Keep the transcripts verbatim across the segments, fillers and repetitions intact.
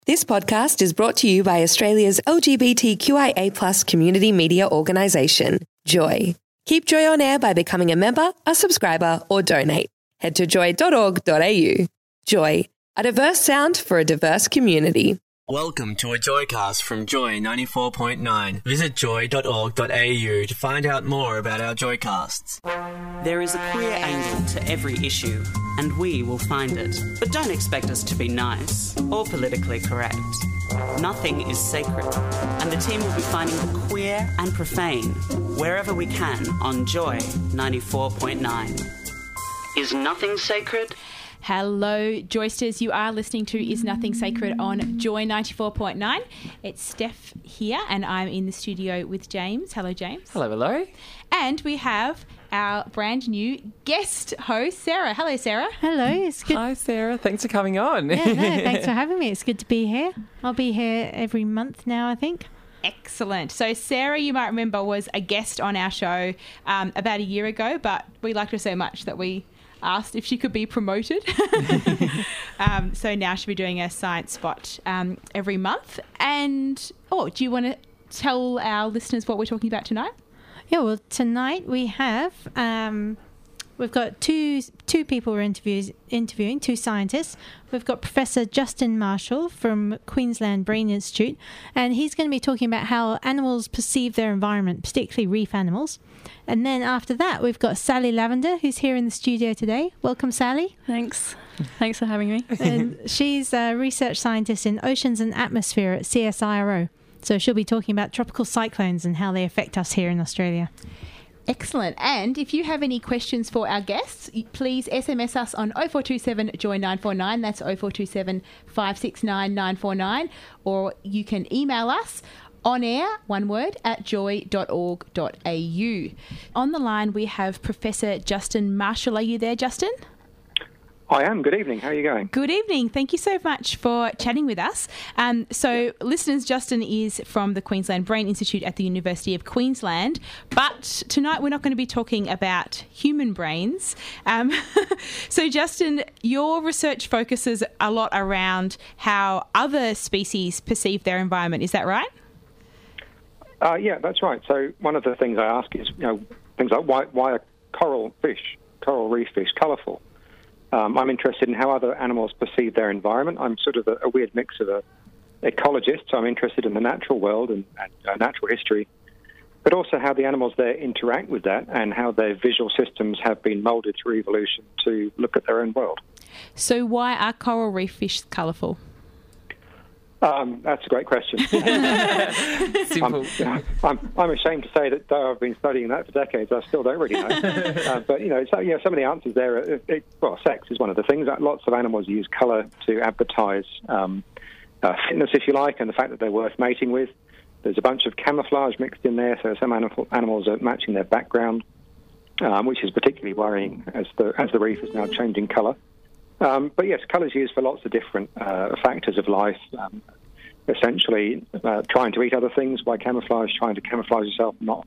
This podcast is brought to you by Australia's L G B T Q I A plus community media organisation, Joy. Keep Joy on air by becoming a member, a subscriber or donate. Head to joy dot org dot a u. Joy, a diverse sound for a diverse community. Welcome to a Joycast from Joy ninety-four point nine. Visit joy dot org dot a u to find out more about our Joycasts. There is a queer angle to every issue, and we will find it. But don't expect us to be nice or politically correct. Nothing is sacred, and the team will be finding the queer and profane wherever we can on Joy ninety-four point nine. Is nothing sacred? Hello, Joysters. You are listening to Is Nothing Sacred on Joy ninety-four point nine. It's Steph here, and I'm in the studio with James. Hello, James. Hello, hello. And we have our brand new guest host, Sarah. Hello, Sarah. Hello. It's good. Hi, Sarah. Thanks for coming on. Yeah, no, thanks for having me. It's good to be here. I'll be here every month now, I think. Excellent. So Sarah, you might remember, was a guest on our show um, about a year ago, but we liked her so much that we asked if she could be promoted. um, so now she'll be doing a science spot um, every month. And, oh, do you want to tell our listeners what we're talking about tonight? Yeah, well, tonight we have, um, we've got two two people we're interviews, interviewing, two scientists. We've got Professor Justin Marshall from Queensland Brain Institute, and he's going to be talking about how animals perceive their environment, particularly reef animals. And then after that, we've got Sally Lavender, who's here in the studio today. Welcome, Sally. Thanks. Thanks for having me. And she's a research scientist in oceans and atmosphere at C S I R O. So she'll be talking about tropical cyclones and how they affect us here in Australia. Excellent. And if you have any questions for our guests, please S M S us on oh four two seven joy nine four nine. That's oh four two seven, five six nine, nine four nine. Or you can email us on air, one word, at joy dot org dot a u. On the line, we have Professor Justin Marshall. Are you there, Justin? I am. Good evening. How are you going? Good evening. Thank you so much for chatting with us. Um, so, listeners, Justin is from the Queensland Brain Institute at the University of Queensland. But tonight we're not going to be talking about human brains. Um, so, Justin, your research focuses a lot around how other species perceive their environment. Is that right? Uh, yeah, that's right. So, one of the things I ask is, you know, things like why, why are coral fish, coral reef fish, colourful? Um, I'm interested in how other animals perceive their environment. I'm sort of a, a weird mix of a ecologist, so I'm interested in the natural world and, and uh, natural history, but also how the animals there interact with that and how their visual systems have been moulded through evolution to look at their own world. So why are coral reef fish colourful? Um, that's a great question. Simple. I'm, I'm, I'm ashamed to say that though I've been studying that for decades, I still don't really know. uh, but, you know, so, you know, some of the answers there, are, it, well, sex is one of the things. Lots of animals use colour to advertise um, uh, fitness, if you like, and the fact that they're worth mating with. There's a bunch of camouflage mixed in there, so some animal, animals are matching their background, um, which is particularly worrying as the, as the reef is now changing colour. Um, but yes, colour is used for lots of different uh, factors of life, um, essentially uh, trying to eat other things by camouflage, trying to camouflage yourself, not.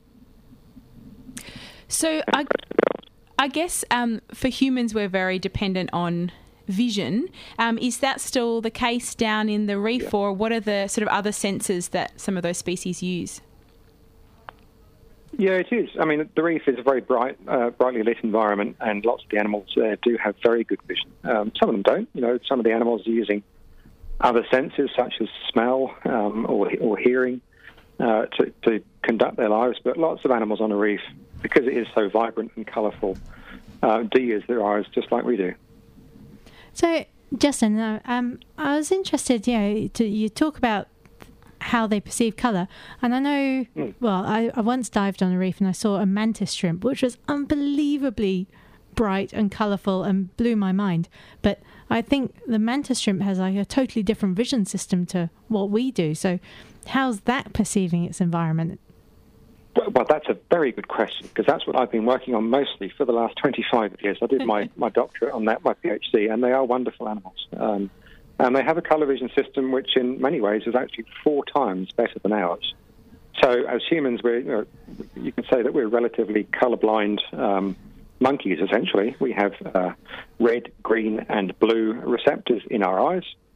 So I, I guess um, for humans we're very dependent on vision. Um, is that still the case down in the reef, yeah. Or what are the sort of other senses that some of those species use? Yeah, it is. I mean, the reef is a very bright, uh, brightly lit environment, and lots of the animals there do have very good vision. Um, some of them don't. You know, some of the animals are using other senses, such as smell um, or, or hearing, uh, to, to conduct their lives. But lots of animals on a reef, because it is so vibrant and colourful, uh, do use their eyes just like we do. So, Justin, uh, um, I was interested, you know, to, you talk about how they perceive colour. And I know, mm. well, I, I once dived on a reef and I saw a mantis shrimp, which was unbelievably bright and colourful and blew my mind. But I think the mantis shrimp has like a totally different vision system to what we do. So how's that perceiving its environment? Well, well that's a very good question, because that's what I've been working on mostly for the last twenty-five years. I did my, my doctorate on that, my PhD, and they are wonderful animals. Um, And they have a colour vision system which in many ways is actually four times better than ours. So as humans, we're, you know, you can say that we're relatively colour-blind um, monkeys, essentially. We have uh, red, green and blue receptors in our eyes.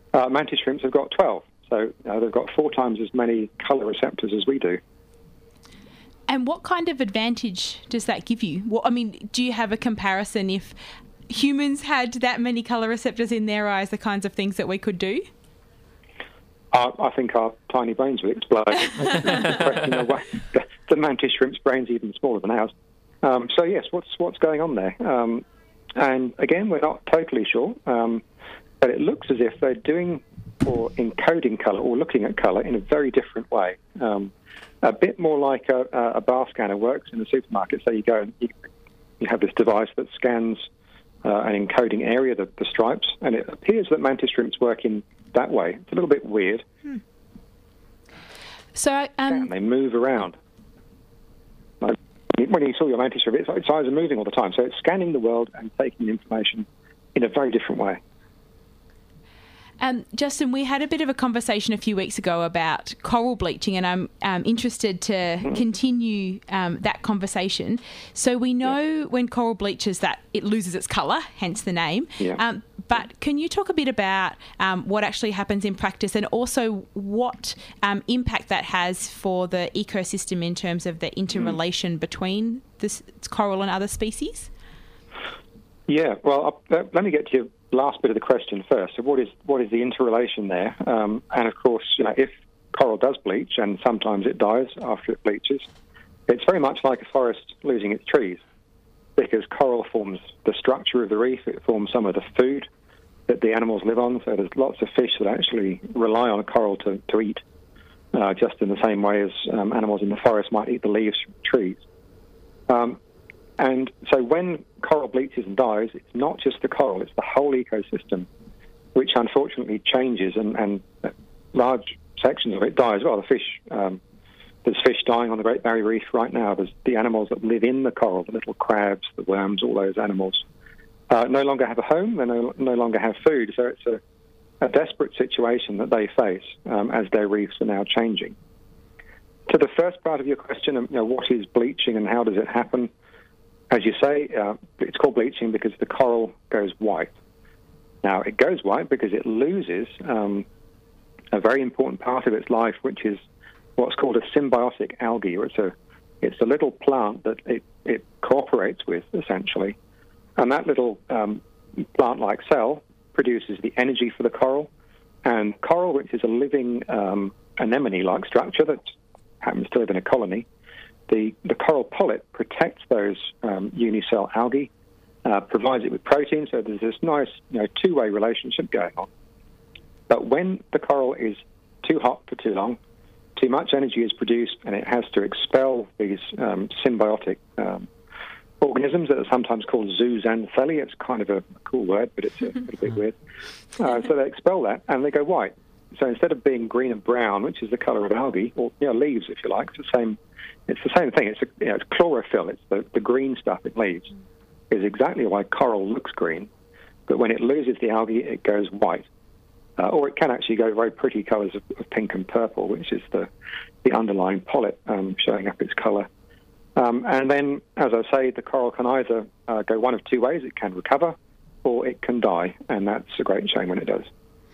Uh, mantis shrimps have got twelve, so uh, they've got four times as many colour receptors as we do. And what kind of advantage does that give you? What, I mean, do you have a comparison if humans had that many colour receptors in their eyes, the kinds of things that we could do? Uh, I think our tiny brains would explode. the, the mantis shrimp's brain's even smaller than ours. Um, so yes, what's what's going on there? Um, and again, we're not totally sure, um, but it looks as if they're doing or encoding colour or looking at colour in a very different way. Um, a bit more like a, a bar scanner works in the supermarket. So you go and you, you have this device that scans uh, an encoding area, the, the stripes, and it appears that mantis shrimps work in that way. It's a little bit weird. Hmm. So um, and they move around. Like, when you saw your mantis shrimp, its, its eyes are moving all the time. So it's scanning the world and taking information in a very different way. Um, Justin, we had a bit of a conversation a few weeks ago about coral bleaching, and I'm um, interested to mm. continue um, that conversation. So we know yeah. when coral bleaches that it loses its colour, hence the name. Yeah. Um, but can you talk a bit about um, what actually happens in practice, and also what um, impact that has for the ecosystem in terms of the interrelation mm. between this coral and other species? Yeah, well, uh, let me get to your last bit of the question first. So what is what is the interrelation there? Um, and of course, you know, if coral does bleach, and sometimes it dies after it bleaches, it's very much like a forest losing its trees, because coral forms the structure of the reef. It forms some of the food that the animals live on. So there's lots of fish that actually rely on a coral to, to eat, uh, just in the same way as um, animals in the forest might eat the leaves from trees. Um, And so when coral bleaches and dies, it's not just the coral, it's the whole ecosystem, which unfortunately changes, and, and large sections of it die as well. The fish, um, there's fish dying on the Great Barrier Reef right now. There's the animals that live in the coral, the little crabs, the worms, all those animals, uh, no longer have a home, they no, no longer have food. So it's a, a desperate situation that they face um, as their reefs are now changing. To the first part of your question, you know, what is bleaching and how does it happen? As you say, uh, it's called bleaching because the coral goes white. Now, it goes white because it loses um, a very important part of its life, which is what's called a symbiotic algae. Or it's a it's a little plant that it, it cooperates with, essentially. And that little um, plant-like cell produces the energy for the coral. And coral, which is a living um, anemone-like structure that happens to live in a colony, The, the coral polyp protects those um, unicell algae, uh, provides it with protein, so there's this nice, you know, two-way relationship going on. But when the coral is too hot for too long, too much energy is produced, and it has to expel these um, symbiotic um, organisms that are sometimes called zooxanthellae. It's kind of a cool word, but it's a little bit weird. Uh, so they expel that, and they go white. So instead of being green and brown, which is the colour of algae, or you know, leaves, if you like, it's the same. It's the same thing. It's a, you know, it's chlorophyll. It's the, the green stuff it leaves. Is exactly why coral looks green, but when it loses the algae, it goes white, uh, or it can actually go very pretty colours of, of pink and purple, which is the the underlying polyp um, showing up its colour. Um, and then, as I say, the coral can either uh, go one of two ways. It can recover, or it can die, and that's a great shame when it does.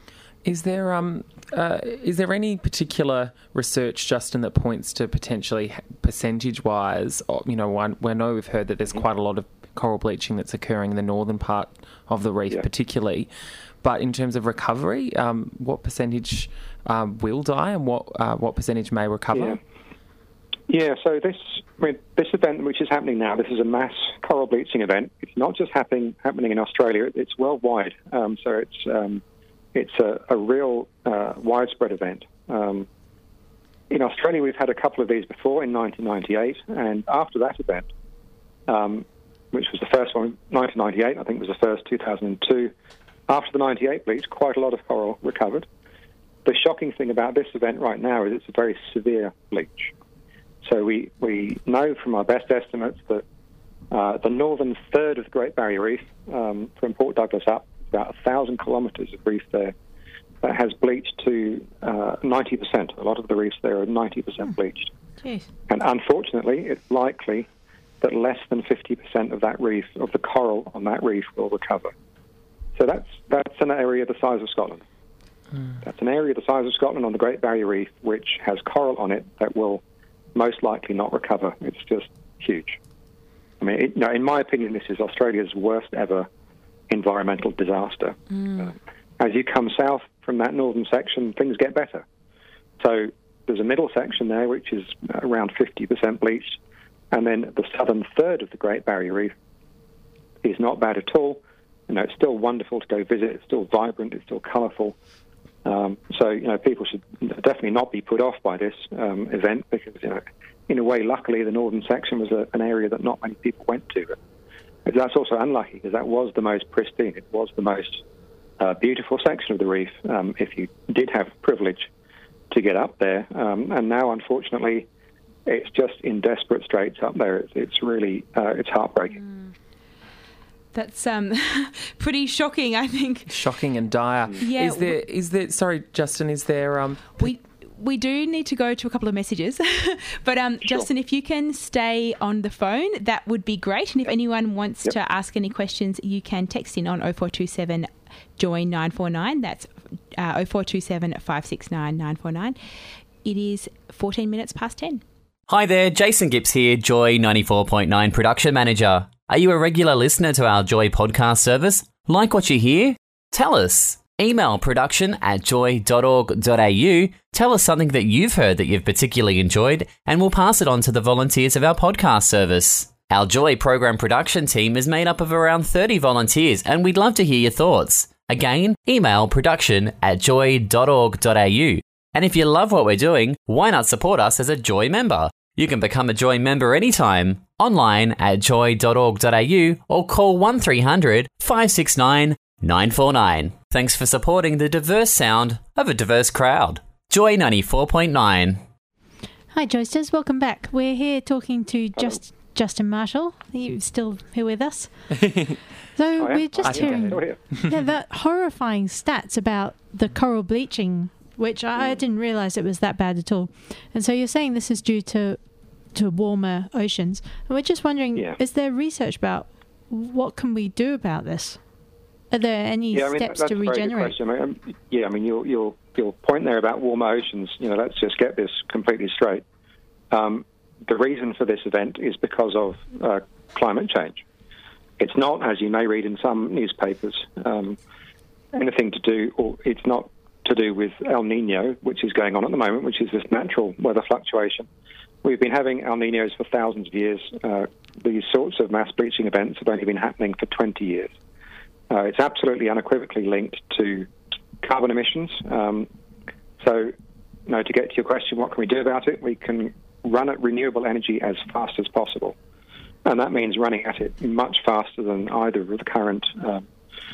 Is there um uh, is there any particular research, Justin, that points to potentially percentage-wise? You know, one, we know we've heard that there's quite a lot of coral bleaching that's occurring in the northern part of the reef, yeah. particularly. But in terms of recovery, um, what percentage um, will die, and what uh, what percentage may recover? Yeah. Yeah, so this I mean, this event, which is happening now, this is a mass coral bleaching event. It's not just happening happening in Australia; it's worldwide. Um, so it's um, It's a, a real uh, widespread event. Um, in Australia, we've had a couple of these before in nineteen ninety-eight, and after that event, um, which was the first one, nineteen ninety-eight, I think was the first, two thousand two, after the ninety-eight bleach, quite a lot of coral recovered. The shocking thing about this event right now is it's a very severe bleach. So we, we know from our best estimates that uh, the northern third of the Great Barrier Reef, um, from Port Douglas up, about one thousand kilometres of reef there, that has bleached to uh, ninety percent. A lot of the reefs there are ninety percent bleached. Jeez. And unfortunately, it's likely that less than fifty percent of that reef, of the coral on that reef, will recover. So that's that's an area the size of Scotland. Mm. That's an area the size of Scotland on the Great Barrier Reef, which has coral on it that will most likely not recover. It's just huge. I mean, it, no, in my opinion, this is Australia's worst ever environmental disaster. Mm. Uh, as you come south from that northern section, things get better. So there's a middle section there, which is around fifty percent bleached, and then the southern third of the Great Barrier Reef is not bad at all. You know, it's still wonderful to go visit. It's still vibrant. It's still colourful. Um, so, you know, people should definitely not be put off by this um, event because, you know, in a way, luckily, the northern section was a, an area that not many people went to. But that's also unlucky because that was the most pristine. It was the most uh, beautiful section of the reef um, if you did have privilege to get up there. Um, and now, unfortunately, it's just in desperate straits up there. It's, it's really, uh, it's heartbreaking. Mm. That's um, pretty shocking, I think. Shocking and dire. Yeah. Is there? Is there? Sorry, Justin. Is there? Um, we we do need to go to a couple of messages, but um, Sure. Justin, if you can stay on the phone, that would be great. And if anyone wants Yep. to ask any questions, you can text in on oh four two seven join nine four nine. That's uh, oh four two seven five six nine nine four nine. It is fourteen minutes past ten. Hi there, Jason Gibbs here, Joy ninety-four point nine Production Manager. Are you a regular listener to our Joy podcast service? Like what you hear? Tell us. Email production at joy dot org dot a u. Tell us something that you've heard that you've particularly enjoyed, and we'll pass it on to the volunteers of our podcast service. Our Joy program production team is made up of around thirty volunteers, and we'd love to hear your thoughts. Again, email production at joy dot org dot a u. And if you love what we're doing, why not support us as a Joy member? You can become a Joy member anytime, online at joy dot org dot a u or call one three hundred five six nine nine four nine. Thanks for supporting the diverse sound of a diverse crowd. Joy ninety-four point nine. Hi, Joysters. Welcome back. We're here talking to just Justin Marshall. Are you still here with us? So we're just hearing yeah, the horrifying stats about the coral bleaching, which I didn't realise it was that bad at all. And so you're saying this is due to to warmer oceans. And we're just wondering, Yeah. is there research about what can we do about this? Are there any Yeah, I mean, steps that's to a very good regenerate? question. I mean, um, yeah, I mean, your, your, your point there about warmer oceans, you know, let's just get this completely straight. Um, the reason for this event is because of uh, climate change. It's not, as you may read in some newspapers, um, anything to do, or it's not to do with El Nino, which is going on at the moment, which is this natural weather fluctuation. We've been having El Ninos for thousands of years. Uh, these sorts of mass bleaching events have only been happening for twenty years. Uh, it's absolutely unequivocally linked to carbon emissions. Um, so, you know, to get to your question, what can we do about it? We can run at renewable energy as fast as possible. And that means running at it much faster than either of the current um,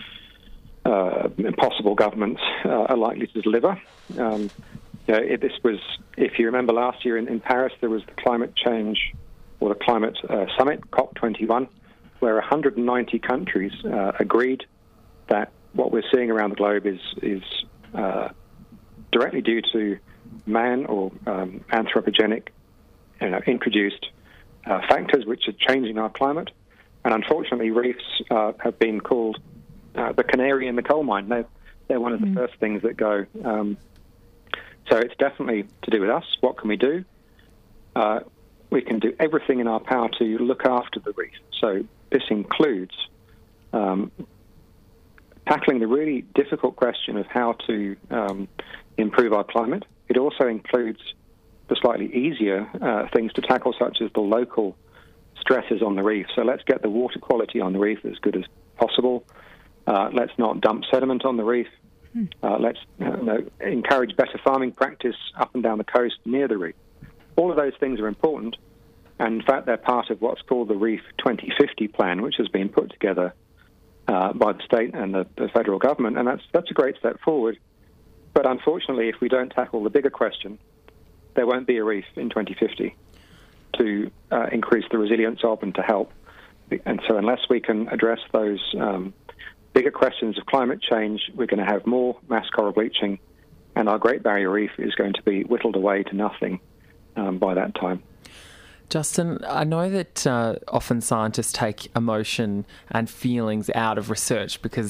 uh, possible governments uh, are likely to deliver. Um, you know, it, this was, if you remember last year in, in Paris, there was the climate change or the climate uh, summit, COP twenty-one, where one hundred ninety countries uh, agreed that what we're seeing around the globe is is uh, directly due to man or um, anthropogenic, you know, introduced uh, factors which are changing our climate. And unfortunately, reefs uh, have been called uh, the canary in the coal mine. They're, they're one of the mm. first things that go. Um, so it's definitely to do with us. What can we do? Uh, we can do everything in our power to look after the reef. So this includes um, tackling the really difficult question of how to um, improve our climate. It also includes the slightly easier uh, things to tackle, such as the local stresses on the reef. So let's get the water quality on the reef as good as possible. Uh, let's not dump sediment on the reef. Uh, let's uh, you know, encourage better farming practice up and down the coast near the reef. All of those things are important. And in fact, they're part of what's called the Reef twenty fifty plan, which has been put together uh, by the state and the, the federal government. And that's that's a great step forward. But unfortunately, if we don't tackle the bigger question, there won't be a reef in twenty fifty to uh, increase the resilience of and to help. And so unless we can address those um, bigger questions of climate change, we're going to have more mass coral bleaching, and our Great Barrier Reef is going to be whittled away to nothing um, by that time. Justin, I know that uh, often scientists take emotion and feelings out of research because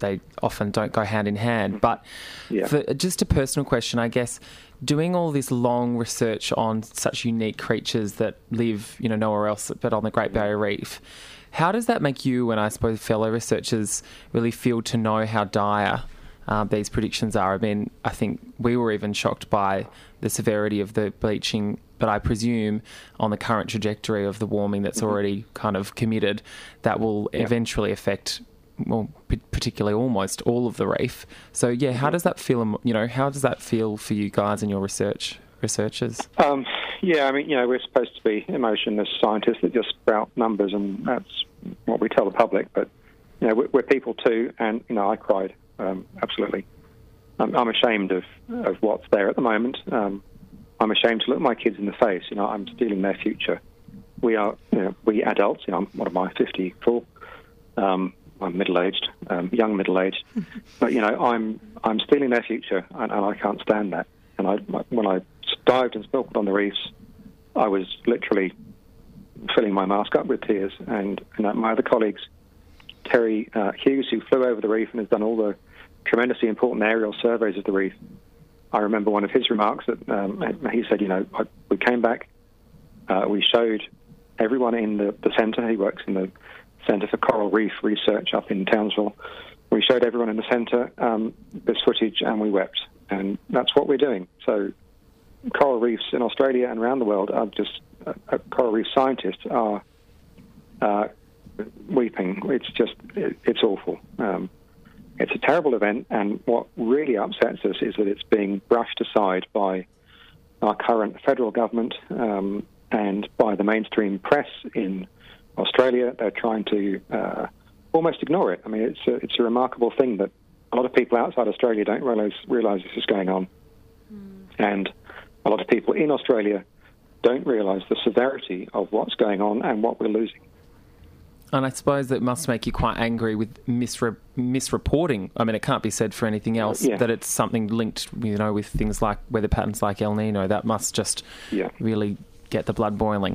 they often don't go hand in hand. But yeah. for just a personal question, I guess, doing all this long research on such unique creatures that live, you know, nowhere else but on the Great Barrier Reef, how does that make you and I suppose fellow researchers really feel to know how dire uh, these predictions are? I mean, I think we were even shocked by the severity of the bleaching, but I presume on the current trajectory of the warming that's mm-hmm. already kind of committed, that will yeah. eventually affect, well, particularly almost all of the reef. So, yeah, how does that feel, you know, how does that feel for you guys and your research researchers? Um, yeah, I mean, you know, we're supposed to be emotionless scientists that just sprout numbers, and that's what we tell the public. But, you know, we're, we're people too, and, you know, I cried, um, absolutely. I'm, I'm ashamed of, of what's there at the moment. Um, I'm ashamed to look my kids in the face. You know, I'm stealing their future. We are, you know, we adults, you know, I'm, what am I, fifty-four? Um, I'm middle-aged, um, young middle-aged. But, you know, I'm I'm stealing their future, and, and I can't stand that. And I, when I dived and snorkeled on the reefs, I was literally filling my mask up with tears. And, and my other colleagues, Terry uh, Hughes, who flew over the reef and has done all the tremendously important aerial surveys of the reef, I remember one of his remarks that um, he said, you know, I, we came back, uh, we showed everyone in the, the centre, he works in the Centre for Coral Reef Research up in Townsville, we showed everyone in the centre um, this footage and we wept. And that's what we're doing. So coral reefs in Australia and around the world are just, uh, coral reef scientists are uh, weeping. It's just, it, it's awful. Um, it's a terrible event, and what really upsets us is that it's being brushed aside by our current federal government um, and by the mainstream press in Australia. They're trying to uh, almost ignore it. I mean, it's a, it's a remarkable thing that a lot of people outside Australia don't realise realise this is going on. Mm. And a lot of people in Australia don't realise the severity of what's going on and what we're losing. And I suppose that must make you quite angry with misre- misreporting. I mean, it can't be said for anything else, yeah. that it's something linked, you know, with things like weather patterns like El Nino. That must just yeah. really get the blood boiling.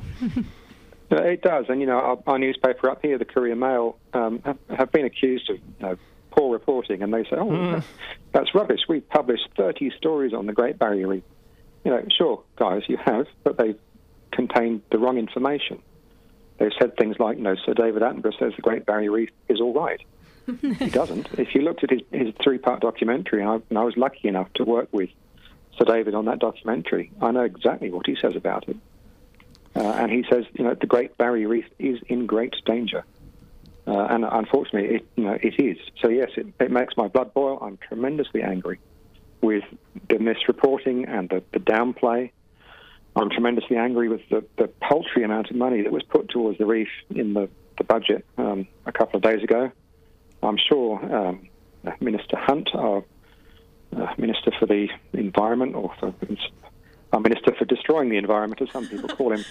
It does. And, you know, our, our newspaper up here, the Courier Mail, um, have, have been accused of, you know, poor reporting, and they say, oh, mm. that's rubbish. We've published thirty stories on the Great Barrier Reef. You know, sure, guys, you have, but they've contained the wrong information. They've said things like, you know, Sir David Attenborough says the Great Barrier Reef is all right. He doesn't. If you looked at his, his three-part documentary, and I, and I was lucky enough to work with Sir David on that documentary, I know exactly what he says about it. Uh, and he says, you know, the Great Barrier Reef is in great danger. Uh, and unfortunately, it, you know, it is. So, yes, it, it makes my blood boil. I'm tremendously angry with the misreporting and the, the downplay. I'm tremendously angry with the, the paltry amount of money that was put towards the reef in the, the budget um, a couple of days ago. I'm sure um, Minister Hunt, our uh, Minister for the Environment, or for, our Minister for Destroying the Environment, as some people call him,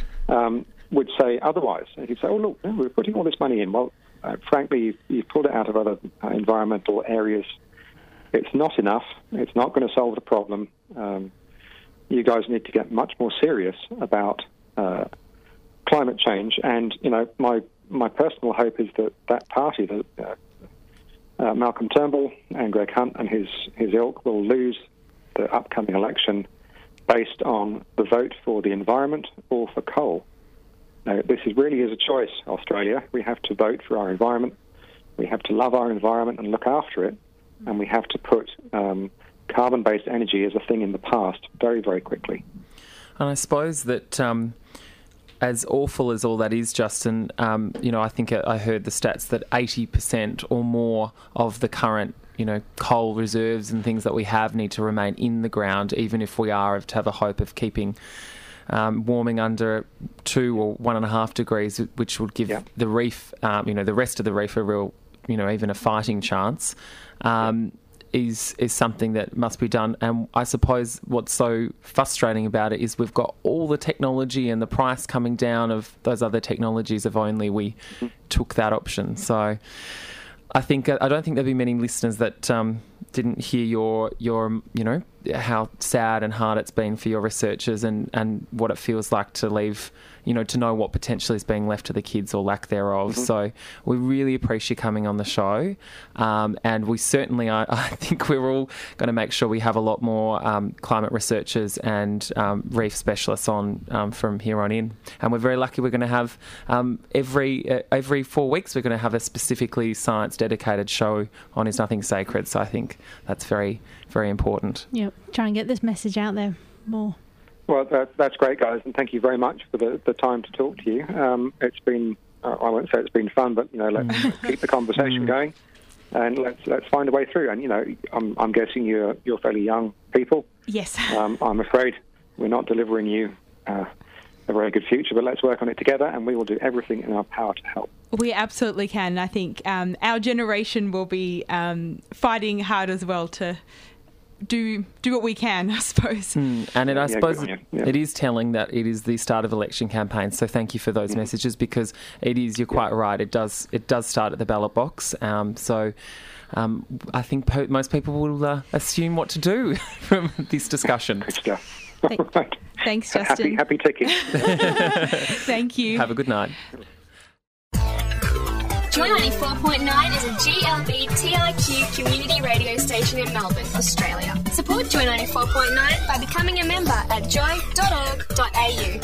um, would say otherwise. And he'd say, oh, look, we're putting all this money in. Well, uh, frankly, you've, you've pulled it out of other uh, environmental areas. It's not enough. It's not going to solve the problem. Um, you guys need to get much more serious about uh, climate change. And, you know, my my personal hope is that that party, that uh, uh, Malcolm Turnbull and Greg Hunt and his, his ilk will lose the upcoming election based on the vote for the environment or for coal. Now, this is really is a choice, Australia. We have to vote for our environment. We have to love our environment and look after it. And we have to put um, carbon-based energy as a thing in the past very, very quickly. And I suppose that um, as awful as all that is, Justin, um, you know, I think I heard the stats that eighty percent or more of the current, you know, coal reserves and things that we have need to remain in the ground, even if we are to have a hope of keeping um, warming under two or one and a half degrees, which would give yeah. the reef, um, you know, the rest of the reef a real, you know, even a fighting chance. Um, yeah. is is something that must be done. And I suppose what's so frustrating about it is we've got all the technology and the price coming down of those other technologies if only we mm-hmm. took that option. So I think I don't think there'll be many listeners that um, didn't hear your your you know how sad and hard it's been for your researchers, and, and what it feels like to leave, you know, to know what potentially is being left to the kids or lack thereof. Mm-hmm. So we really appreciate you coming on the show. Um, and we certainly are, I think we're all going to make sure we have a lot more um, climate researchers and um, reef specialists on um, from here on in. And we're very lucky we're going to have um, every uh, every four weeks we're going to have a specifically science dedicated show on Is Nothing Sacred. So I think that's very, very important. Yep, try and get this message out there more. Well, that, that's great, guys, and thank you very much for the, the time to talk to you. Um, it's been, uh, I won't say it's been fun, but, you know, let's keep the conversation going, and let's let's find a way through. And, you know, I'm, I'm guessing you're, you're fairly young people. Yes. Um, I'm afraid we're not delivering you uh, a very good future, but let's work on it together, and we will do everything in our power to help. We absolutely can. I think um, our generation will be um, fighting hard as well to do do what we can, I suppose. Mm, and it, I yeah, suppose yeah. it is telling that it is the start of election campaigns. So thank you for those mm-hmm. messages, because it is, you're quite right, it does it does start at the ballot box. Um, so um, I think po- most people will uh, assume what to do from this discussion. Good stuff. Thank, right. Thanks, Justin. Happy, happy ticking. Thank you. Have a good night. Joy ninety-four point nine is a G L B T I Q community radio station in Melbourne, Australia. Support Joy ninety-four point nine by becoming a member at joy dot org dot a u.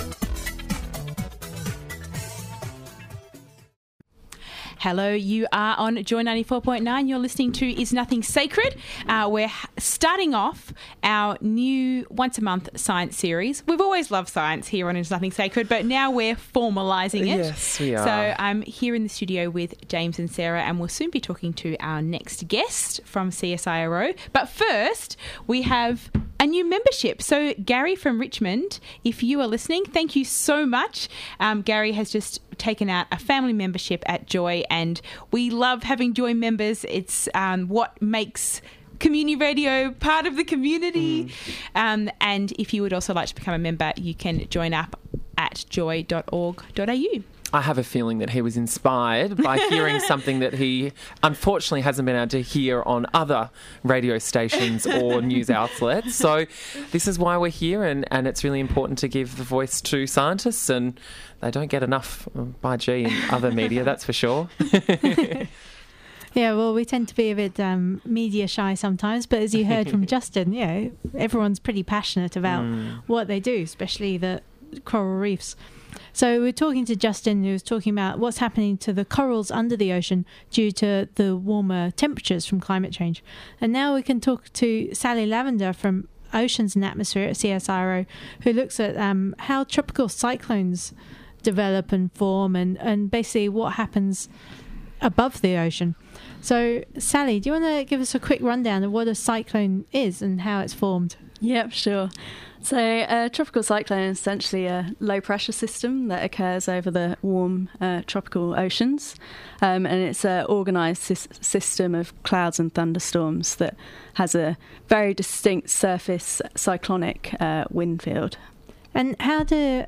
Hello, you are on Joy ninety-four point nine. You're listening to Is Nothing Sacred. Uh, we're starting off our new once-a-month science series. We've always loved science here on Is Nothing Sacred, but now we're formalising it. Yes, we are. So I'm here in the studio with James and Sarah, and we'll soon be talking to our next guest from C S I R O. But first, we have a new membership. So Gary from Richmond, if you are listening, thank you so much. Um, Gary has just taken out a family membership at Joy, and we love having Joy members. It's um, what makes community radio part of the community. Mm. Um, and if you would also like to become a member, you can join up at joy dot org dot a u. I have a feeling that he was inspired by hearing something that he unfortunately hasn't been able to hear on other radio stations or news outlets. So this is why we're here, and, and it's really important to give the voice to scientists, and they don't get enough by G in other media, that's for sure. Yeah, well, we tend to be a bit um, media shy sometimes, but as you heard from Justin, you know, everyone's pretty passionate about mm. what they do, especially the coral reefs. So we're talking to Justin, who was talking about what's happening to the corals under the ocean due to the warmer temperatures from climate change. And now we can talk to Sally Lavender from Oceans and Atmosphere at C S I R O, who looks at um, how tropical cyclones develop and form, and, and basically what happens above the ocean. So, Sally, do you want to give us a quick rundown of what a cyclone is and how it's formed? Yep, sure. So a tropical cyclone is essentially a low-pressure system that occurs over the warm uh, tropical oceans, um, and it's an organised sy- system of clouds and thunderstorms that has a very distinct surface cyclonic uh, wind field. And how do...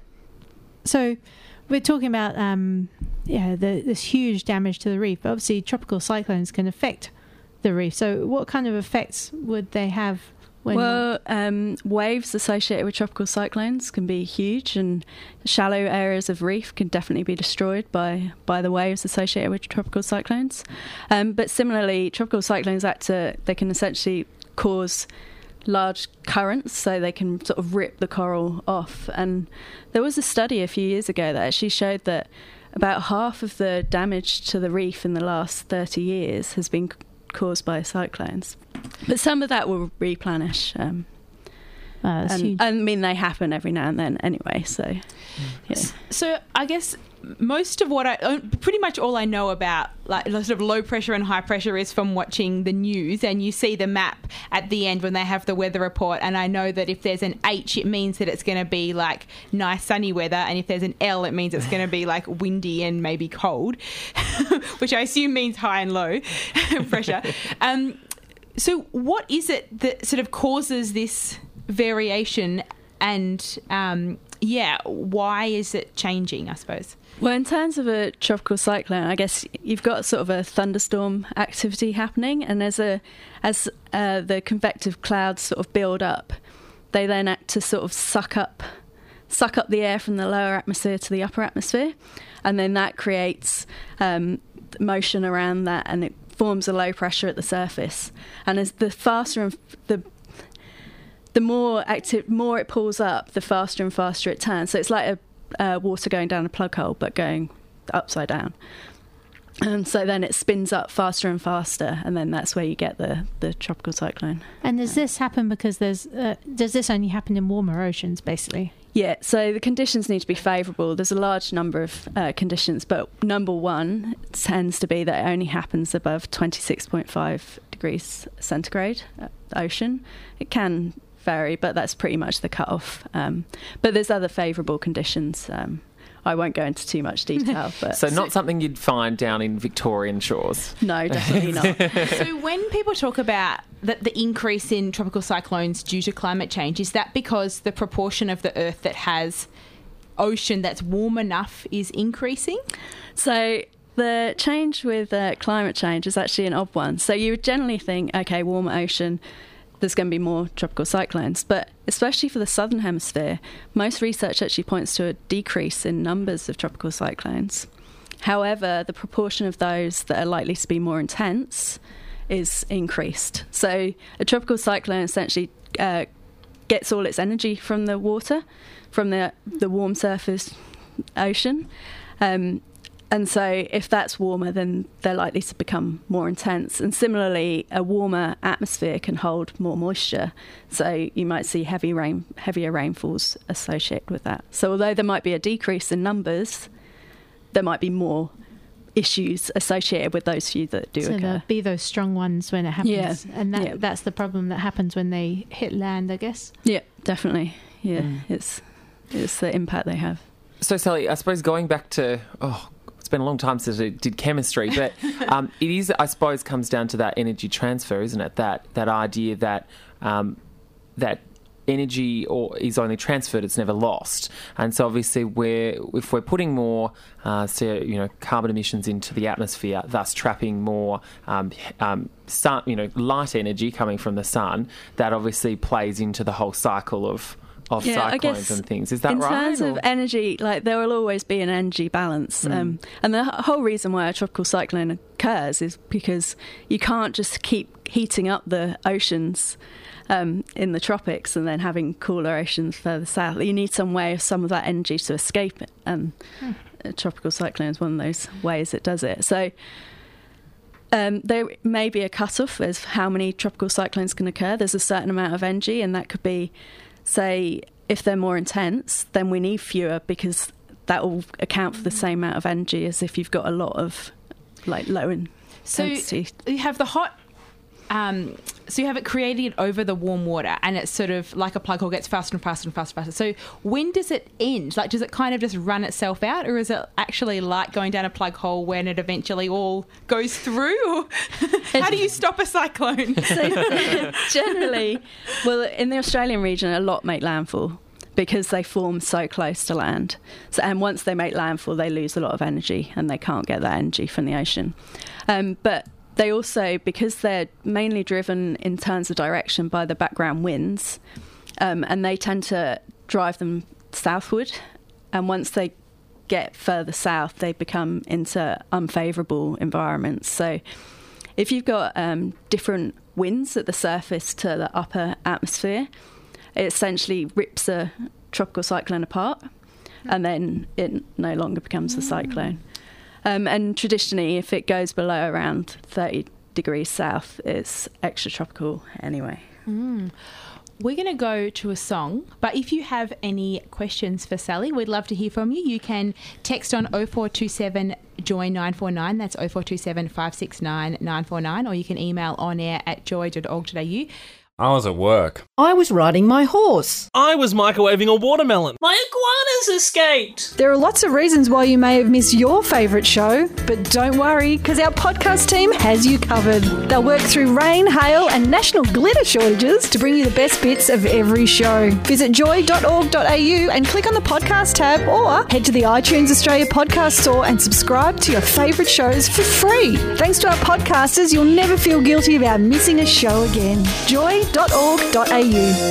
So we're talking about um, yeah, the, this huge damage to the reef. But obviously, tropical cyclones can affect the reef. So what kind of effects would they have? When well, um, waves associated with tropical cyclones can be huge, and shallow areas of reef can definitely be destroyed by, by the waves associated with tropical cyclones. Um, but similarly, tropical cyclones act to, they can essentially cause large currents, so they can sort of rip the coral off. And there was a study a few years ago that actually showed that about half of the damage to the reef in the last thirty years has been caused by cyclones, but some of that will replenish. Um, uh, and, I mean, they happen every now and then anyway. So, yeah. So I guess most of what I, pretty much all I know about like sort of low pressure and high pressure is from watching the news, and you see the map at the end when they have the weather report, and I know that if there's an H, it means that it's going to be like nice sunny weather, and if there's an L, it means it's going to be like windy and maybe cold, which I assume means high and low pressure. Um, so what is it that sort of causes this variation, and um, yeah, why is it changing, I suppose? Well, in terms of a tropical cyclone, I guess you've got sort of a thunderstorm activity happening, and as a as uh, the convective clouds sort of build up, they then act to sort of suck up suck up the air from the lower atmosphere to the upper atmosphere, and then that creates um, motion around that, and it forms a low pressure at the surface. And as the faster and the the more active, more it pulls up, the faster and faster it turns. So it's like a Uh, water going down a plug hole but going upside down, and so then it spins up faster and faster, and then that's where you get the, the tropical cyclone. And does this happen because there's uh, does this only happen in warmer oceans, basically? Yeah, so the conditions need to be favourable. There's a large number of uh, conditions, but number one tends to be that it only happens above twenty-six point five degrees centigrade uh, ocean. It can vary, but that's pretty much the cut-off. Um, but there's other favourable conditions. Um, I won't go into too much detail. But so not something you'd find down in Victorian shores? No, definitely not. So when people talk about the, the increase in tropical cyclones due to climate change, is that because the proportion of the Earth that has ocean that's warm enough is increasing? So the change with uh, climate change is actually an odd one. So you would generally think, okay, warmer ocean, there's going to be more tropical cyclones. But especially for the southern hemisphere, most research actually points to a decrease in numbers of tropical cyclones. However, the proportion of those that are likely to be more intense is increased. So a tropical cyclone essentially uh, gets all its energy from the water, from the, the warm surface ocean. Um, And so if that's warmer, then they're likely to become more intense. And similarly, a warmer atmosphere can hold more moisture. So you might see heavy rain, heavier rainfalls associated with that. So although there might be a decrease in numbers, there might be more issues associated with those few that do so occur. there'll be those strong ones when it happens. Yeah. And that, Yeah. that's the problem that happens when they hit land, I guess. Yeah, definitely. Yeah, Mm. it's it's the impact they have. So, Sally, I suppose going back to... oh. It's been a long time since I did chemistry, but um, it is, I suppose, comes down to that energy transfer, isn't it? That that idea that um, that energy or is only transferred; it's never lost. And so, obviously, we're if we're putting more, uh, so, you know, carbon emissions into the atmosphere, thus trapping more, um, um, sun, you know, light energy coming from the sun, that obviously plays into the whole cycle of. Of yeah, cyclones I guess and things. Is that in right? In terms or? of energy, like there will always be an energy balance. Mm. Um, and the whole reason why a tropical cyclone occurs is because you can't just keep heating up the oceans um, in the tropics and then having cooler oceans further south. You need some way of some of that energy to escape it. And mm. a tropical cyclone is one of those ways it does it. So Um, there may be a cut-off as how many tropical cyclones can occur. There's a certain amount of energy, and that could be, say, if they're more intense, then we need fewer because that will account for the same amount of energy as if you've got a lot of like low intensity. So you have the hot. Um, so you have it created over the warm water, and it's sort of like a plug hole, gets faster and faster and faster and faster. So when does it end? Like, does it kind of just run itself out, or is it actually like going down a plug hole when it eventually all goes through? Or how do you stop a cyclone? So generally, well, in the Australian region, a lot make landfall because they form so close to land. So, and once they make landfall, they lose a lot of energy, and they can't get that energy from the ocean. Um, but they also, because they're mainly driven in terms of direction by the background winds, um, and they tend to drive them southward. And once they get further south, they become into unfavourable environments. So if you've got um, different winds at the surface to the upper atmosphere, it essentially rips a tropical cyclone apart, and then it no longer becomes a cyclone. Um, and traditionally, if it goes below around thirty degrees south, it's extratropical anyway. Mm. We're going to go to a song, but if you have any questions for Sally, we'd love to hear from you. You can text on oh four two seven joy nine four nine, that's oh four two seven five six nine nine four nine, or you can email on air at joy dot org dot a u. I was at work. I was riding my horse. I was microwaving a watermelon. My iguanas escaped. There are lots of reasons why you may have missed your favourite show, but don't worry, because our podcast team has you covered. They'll work through rain, hail and national glitter shortages to bring you the best bits of every show. Visit joy dot org dot a u and click on the podcast tab, or head to the iTunes Australia podcast store and subscribe to your favourite shows for free. Thanks to our podcasters, you'll never feel guilty about missing a show again. joy dot org dot a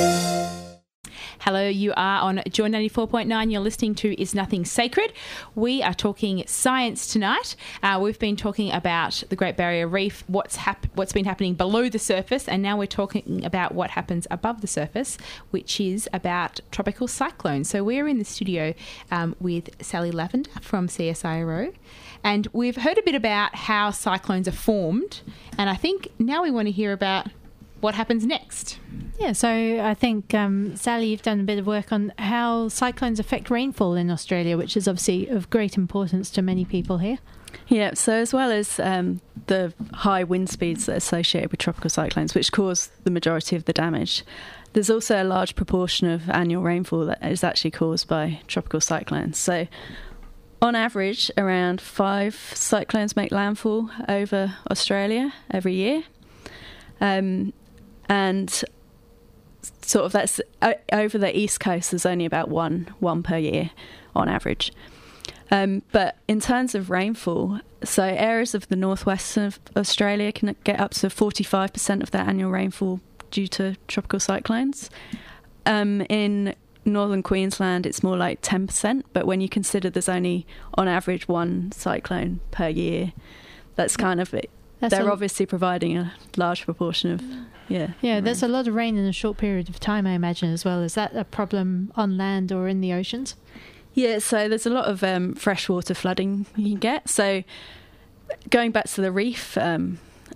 u. Hello, you are on Joy ninety-four point nine. You're listening to Is Nothing Sacred. We are talking science tonight. Uh, we've been talking about the Great Barrier Reef, what's hap- what's been happening below the surface, and now we're talking about what happens above the surface, which is about tropical cyclones. So we're in the studio um, with Sally Lavender from C S I R O, and we've heard a bit about how cyclones are formed, and I think now we want to hear about what happens next. Yeah, so I think, um, Sally, you've done a bit of work on how cyclones affect rainfall in Australia, which is obviously of great importance to many people here. Yeah, so as well as um, the high wind speeds that are associated with tropical cyclones, which cause the majority of the damage, there's also a large proportion of annual rainfall that is actually caused by tropical cyclones. So on average, around five cyclones make landfall over Australia every year. Um, and sort of that's uh, over the east coast, there's only about one one per year on average. Um, but in terms of rainfall, so areas of the northwest of Australia can get up to forty-five percent of their annual rainfall due to tropical cyclones. Um, in northern Queensland, it's more like ten percent, but when you consider there's only on average one cyclone per year, that's kind of it. That's They're a, obviously providing a large proportion of, yeah. Yeah, rain. There's a lot of rain in a short period of time, I imagine, as well. Is that a problem on land or in the oceans? Yeah, so there's a lot of um, freshwater flooding you can get. So going back to the reef um,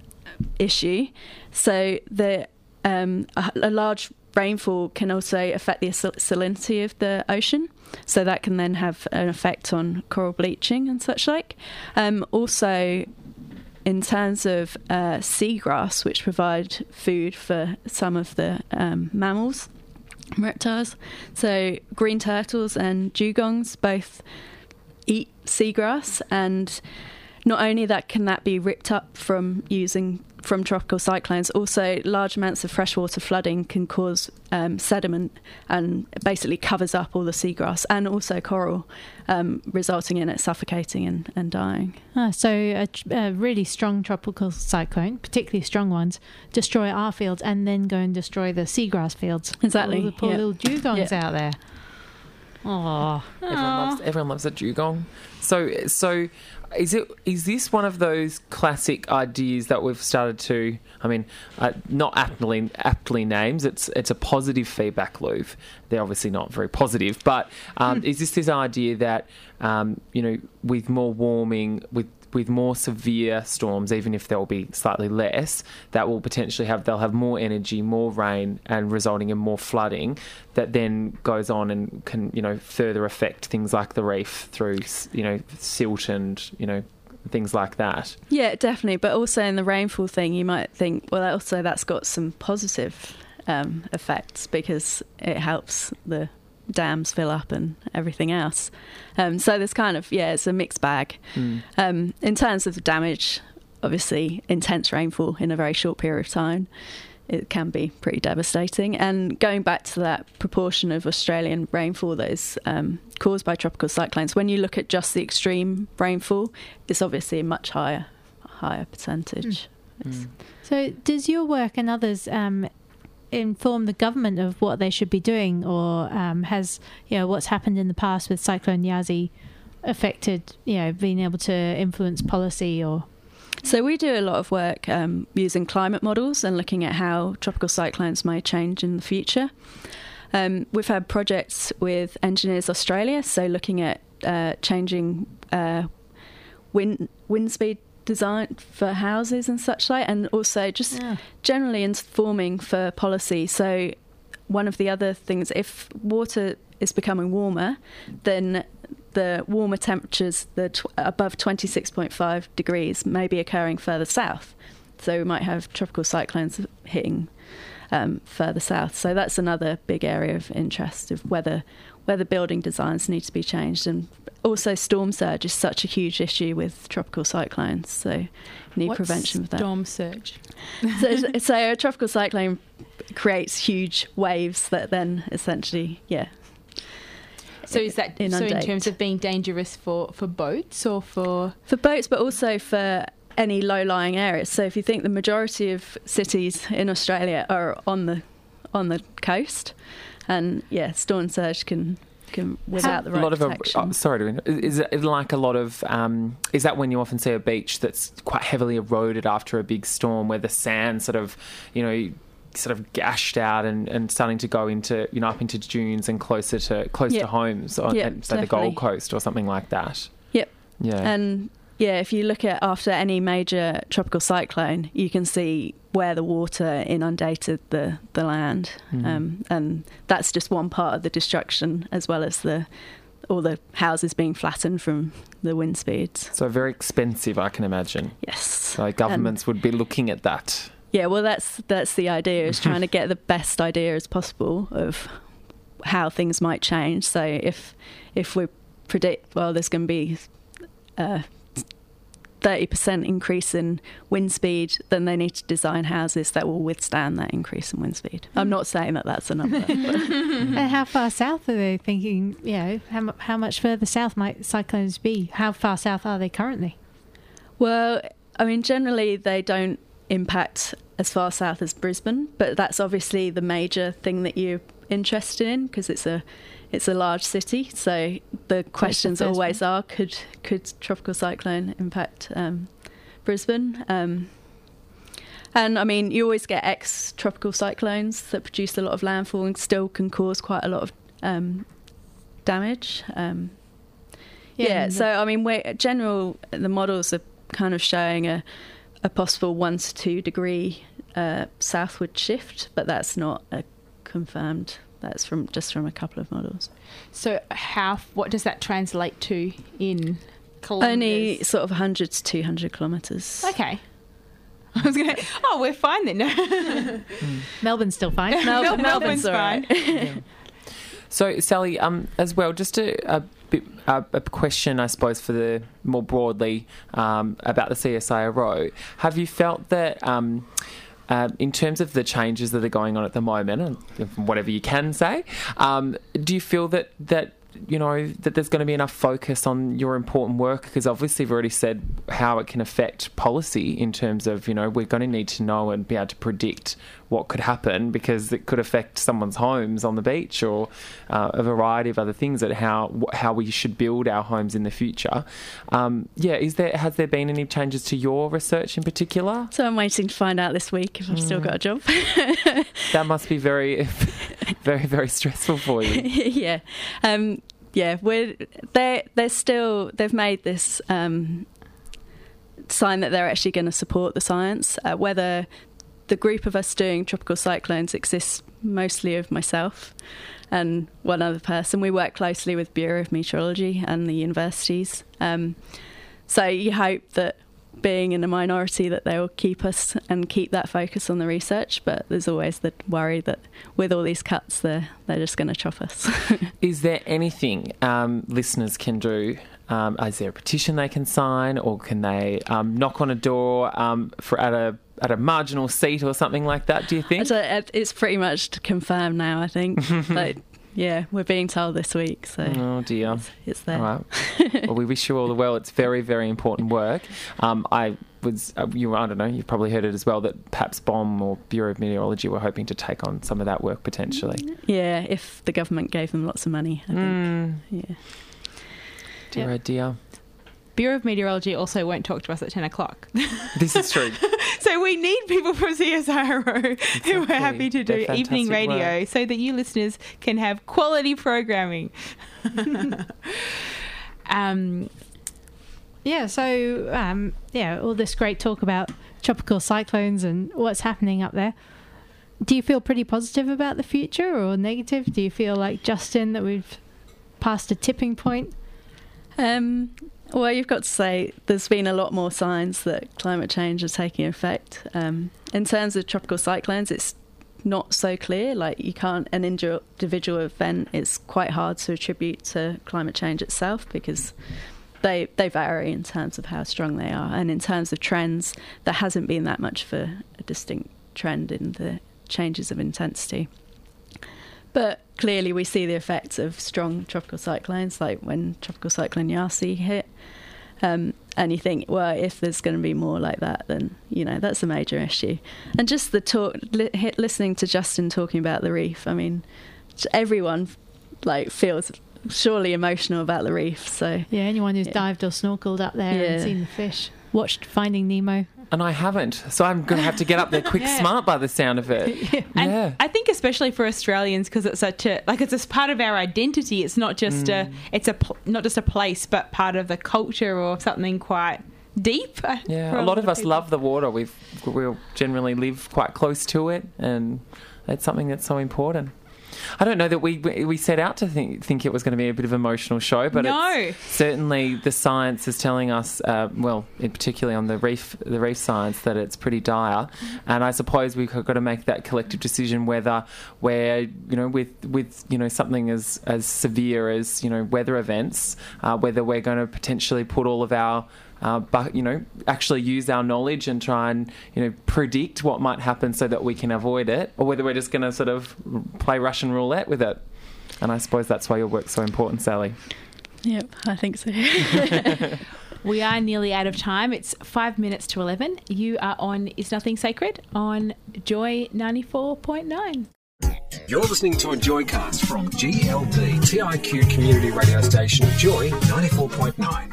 issue, so the um, a, a large rainfall can also affect the salinity of the ocean. So that can then have an effect on coral bleaching and such like. Um, also, in terms of uh, seagrass, which provide food for some of the um, mammals, reptiles, so green turtles and dugongs both eat seagrass, and not only that can that be ripped up from using from tropical cyclones, also large amounts of freshwater flooding can cause um, sediment and basically covers up all the seagrass and also coral, um, resulting in it suffocating and, and dying. Ah, so a, a really strong tropical cyclone, particularly strong ones, destroy our fields and then go and destroy the seagrass fields. Exactly. All the poor yeah. little dugongs yeah. out there. Oh, everyone loves everyone loves a dugong. So so. Is it? Is this one of those classic ideas that we've started to? I mean, uh, not aptly aptly names. It's it's a positive feedback loop. They're obviously not very positive, but um, is this this idea that um, you know, with more warming, with with more severe storms, even if there will be slightly less, that will potentially have they'll have more energy, more rain, and resulting in more flooding that then goes on and can, you know, further affect things like the reef through, you know, silt and, you know, things like that. Yeah, definitely. But also in the rainfall thing, you might think, well, also that's got some positive um, effects because it helps the dams fill up and everything else. Um, so there's kind of, yeah, it's a mixed bag. Mm. Um, in terms of the damage, obviously intense rainfall in a very short period of time, it can be pretty devastating. And going back to that proportion of Australian rainfall that is um, caused by tropical cyclones, when you look at just the extreme rainfall, it's obviously a much higher, higher percentage. Mm. Mm. So does your work and others um, inform the government of what they should be doing, or um, has, you know, what's happened in the past with Cyclone Yasi affected, you know, being able to influence policy? Or so we do a lot of work um, using climate models and looking at how tropical cyclones may change in the future. Um, we've had projects with Engineers Australia, so looking at uh, changing uh, wind wind speed design for houses and such like, and also just yeah. generally informing for policy. So one of the other things, if water is becoming warmer, then the warmer temperatures, the tw- above twenty-six point five degrees, may be occurring further south. So we might have tropical cyclones hitting um, further south. So that's another big area of interest of whether whether building designs need to be changed. And also storm surge is such a huge issue with tropical cyclones, so you need What's prevention of that. Storm surge. so, so a tropical cyclone creates huge waves that then essentially, yeah. So is that inundate. so in terms of being dangerous for, for boats or for... For boats, but also for any low-lying areas. So if you think the majority of cities in Australia are on the on the coast, and yeah, storm surge can can without the right a lot protection. Of, oh, sorry to interrupt. Is it like a lot of? Um, is that when you often see a beach that's quite heavily eroded after a big storm, where the sand sort of, you know, sort of gashed out and, and starting to go into, you know, up into dunes and closer to close yep. to homes, on yep, say the Gold Coast or something like that. Yep. Yeah. And yeah, if you look at after any major tropical cyclone, you can see where the water inundated the, the land. Mm. Um, and that's just one part of the destruction, as well as the all the houses being flattened from the wind speeds. So very expensive, I can imagine. Yes. So governments and, would be looking at that. Yeah, well, that's that's the idea, is trying to get the best idea as possible of how things might change. So if if we predict, well, there's going to be a thirty percent increase in wind speed, then they need to design houses that will withstand that increase in wind speed. I'm not saying that that's a number. And how far south are they thinking, you know, how, how much further south might cyclones be? How far south are they currently? Well, I mean, generally they don't impact as far south as Brisbane, but that's obviously the major thing that you're interested in, because it's a it's a large city. So the questions the always one. are: could could tropical cyclone impact um, Brisbane? Um, and I mean, you always get ex-tropical cyclones that produce a lot of landfall and still can cause quite a lot of um, damage. Um, yeah. yeah so I mean, we're, general the models are kind of showing a a possible one to two degree uh, southward shift, but that's not a confirmed. That's from just from a couple of models. So how? What does that translate to in kilometres? Only sort of one hundred to two hundred kilometres. Okay. I was going to... Oh, we're fine then. mm. Melbourne's still fine. Mel- Melbourne's, Melbourne's fine. yeah. So, Sally, um, as well, just a, a, bit, a, a question, I suppose, for the more broadly um, about the C S I R O. Have you felt that... Um, Uh, in terms of the changes that are going on at the moment, and whatever you can say, um, do you feel that, that you know that there's going to be enough focus on your important work? Because obviously you've already said how it can affect policy in terms of, you know, we're going to need to know and be able to predict what could happen, because it could affect someone's homes on the beach or uh, a variety of other things, at how how we should build our homes in the future. Um, yeah, is there has there been any changes to your research in particular? So I'm waiting to find out this week if I've mm. still got a job. That must be very, very, very stressful for you. yeah, um, yeah. We're they they're still they've made this um, sign that they're actually going to support the science. Uh, whether the group of us doing tropical cyclones exists mostly of myself and one other person. We work closely with Bureau of Meteorology and the universities. Um, so you hope that being in a minority that they will keep us and keep that focus on the research, but there's always the worry that with all these cuts they're, they're just going to chop us. Is there anything um, listeners can do? Um, is there a petition they can sign, or can they um, knock on a door um, for at a at a marginal seat or something like that, do you think? So it's pretty much confirmed now, I think. Like, yeah, we're being told this week, so oh dear, it's, it's there. All right. Well, we wish you all the well. It's very, very important work. Um, I was, uh, you, I don't know, you've probably heard it as well, that perhaps B O M or Bureau of Meteorology were hoping to take on some of that work potentially. Yeah, if the government gave them lots of money, I think. Mm. Yeah. Dear, yep. oh dear. Bureau of Meteorology also won't talk to us at ten o'clock. This is true. So we need people from C S I R O exactly. who are happy to do evening radio work. So that you listeners can have quality programming. um, yeah, so, um, yeah, all this great talk about tropical cyclones and what's happening up there. Do you feel pretty positive about the future or negative? Do you feel like, Justin, that we've passed a tipping point? Um... Well, you've got to say there's been a lot more signs that climate change is taking effect. Um, in terms of tropical cyclones, it's not so clear. Like you can't, an individual event is quite hard to attribute to climate change itself because they they vary in terms of how strong they are. And in terms of trends, there hasn't been that much of a, a distinct trend in the changes of intensity. But clearly we see the effects of strong tropical cyclones, like when Tropical Cyclone Yasi hit. Um, and you think, well, if there's going to be more like that, then, you know, that's a major issue. And just the talk, li- listening to Justin talking about the reef, I mean, everyone, like, feels surely emotional about the reef. So yeah, anyone who's yeah. dived or snorkeled up there Yeah. and seen the fish, watched Finding Nemo. And I haven't, so I'm going to have to get up there quick Yeah. smart by the sound of it. And Yeah. I think especially for Australians, because it's such a like it's a part of our identity. It's not just a it's a pl- not just a place, but part of the culture or something quite deep. uh, Yeah, for a lot of us people. love the water. We've we generally live quite close to it, and it's something that's so important. I don't know that we we we set out to think think it was going to be a bit of an emotional show, but No. it's certainly the science is telling us, uh, well, in particularly on the reef the reef science, that it's pretty dire. And I suppose we've got to make that collective decision whether we're, you know, with with you know something as as severe as, you know, weather events, uh, whether we're going to potentially put all of our Uh, but, you know, actually use our knowledge and try and, you know, predict what might happen so that we can avoid it, or whether we're just going to sort of play Russian roulette with it. And I suppose that's why your work's so important, Sally. Yep, I think so. We are nearly out of time. It's five minutes to eleven. You are on Is Nothing Sacred on Joy ninety-four point nine. You're listening to a Joycast from G L B T I Q community radio station Joy ninety-four point nine.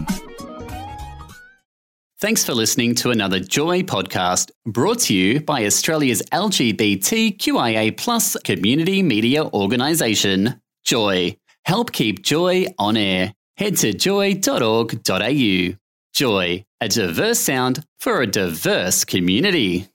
Thanks for listening to another Joy podcast brought to you by Australia's L G B T Q I A plus community media organisation, Joy. Help keep Joy on air. Head to joy dot org dot a u. Joy, a diverse sound for a diverse community.